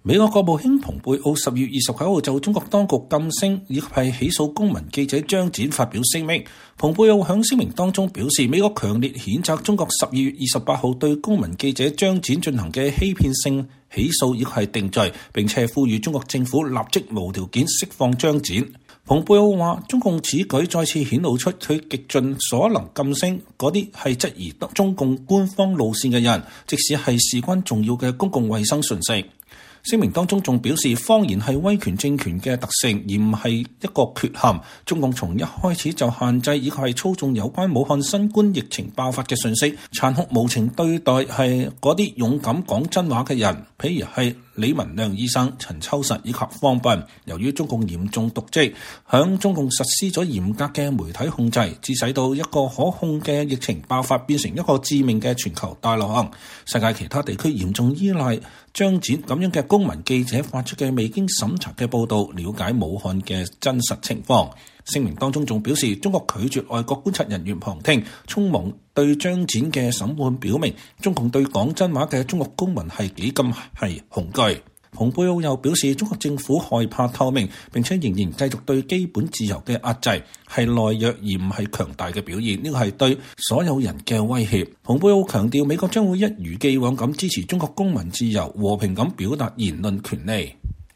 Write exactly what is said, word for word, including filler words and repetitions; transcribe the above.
美國國務卿蓬佩奧十月二十九號就中國當局噤聲以及係起訴公民記者張展發表聲明。蓬佩奧喺聲明當中表示，美國強烈譴責中國十二月二十八號對公民記者張展進行嘅欺騙性起訴以及係定罪，並且呼籲中國政府立即無條件釋放張展。蓬佩奧話，中共此舉再次顯露出佢極盡所能噤聲嗰啲係質疑中共官方路線嘅人，即使係事關重要嘅公共衛生訊息。聲明當中仲表示，謊言係威權政權嘅特性，而唔係一個缺陷。中共從一開始就限制以及係操縱有關武漢新冠疫情爆發嘅訊息，殘酷無情對待係嗰啲勇敢講真話嘅人，譬如係李文亮醫生、陳秋實以及方斌。由於中共嚴重瀆職，響中共實施咗嚴格嘅媒體控制，致使到一個可控嘅疫情爆發變成一個致命嘅全球大流行。世界其他地區嚴重依賴張展咁樣嘅公民記者發出嘅未經審查嘅報導，了解武漢嘅真實情況。聲明當中仲表示，中國拒絕外國觀察人員旁聽，匆忙對張展嘅審判表明，中共對講真話嘅中國公民係幾咁係恐懼。蓬佩奧又表示，中國政府害怕透明，並且仍然繼續對基本自由嘅壓制，係懦弱而唔係強大嘅表現，呢個係對所有人嘅威脅。蓬佩奧強調，美國將會一如既往咁支持中國公民自由，和平咁表達言論權利。